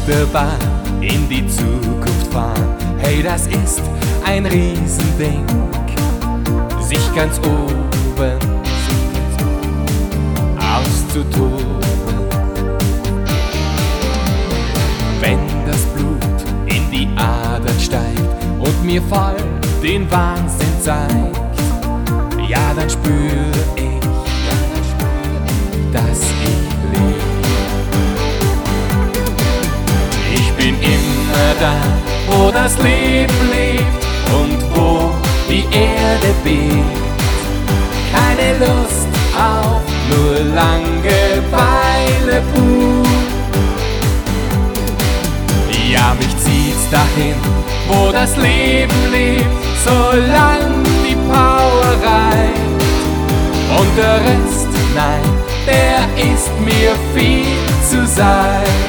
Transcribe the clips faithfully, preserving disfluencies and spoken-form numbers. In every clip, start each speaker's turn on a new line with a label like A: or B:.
A: der Bahn in die Zukunft fahren, hey, das ist ein Riesending. Sich ganz oben auszutoben. Wenn das Blut in die Adern steigt und mir voll den Wahnsinn zeigt, ja, dann spüre ich, dass ich lebe. Ich bin immer da, wo das Leben lebt und wo die Erde bebt. Keine Lust auf nur Langeweile pur. Ja, mich zieht's dahin, wo das Leben lebt, solang die Power reicht. Und der Rest, nein, der ist mir viel zu seicht.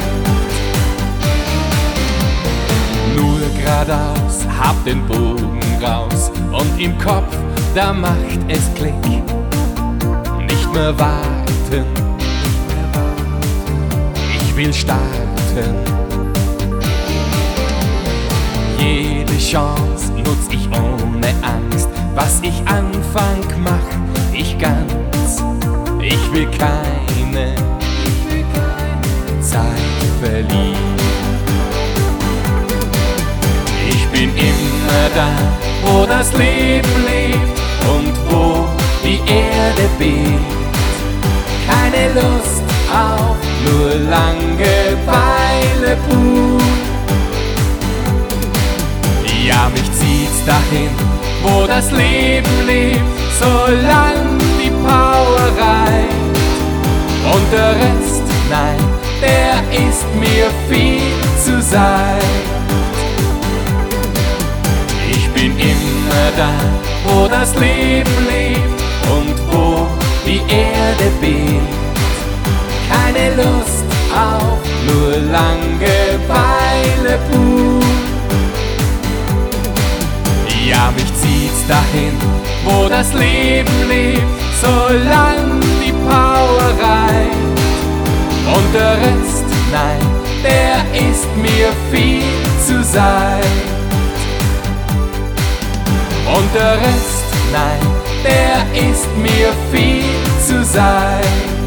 A: Nur geradeaus, hab den Bogen raus und im Kopf, da macht es Klick. Nicht mehr warten, ich will starten. Jede Chance nutz ich ohne Angst. Was ich anfang, mach ich ganz. Ich will keine Zeit verlieren. Ich bin immer da, wo das Leben lebt und wo die Erde bebt. Keine Lust auf nur Langeweile pur. Ja, mich zieht's dahin, wo das Leben lebt, solang die Power reicht. Und der Rest, nein, der ist mir viel zu seicht. Ich bin immer da, wo das Leben lebt und wo die Erde bebt. Keine Lust auf nur Langeweile pur. Ja, mich zieht's dahin, wo das Leben lebt, solang die Power reicht. Und der Rest, nein, der ist mir viel zu seicht. Und der Rest, nein, der ist mir viel zu seicht.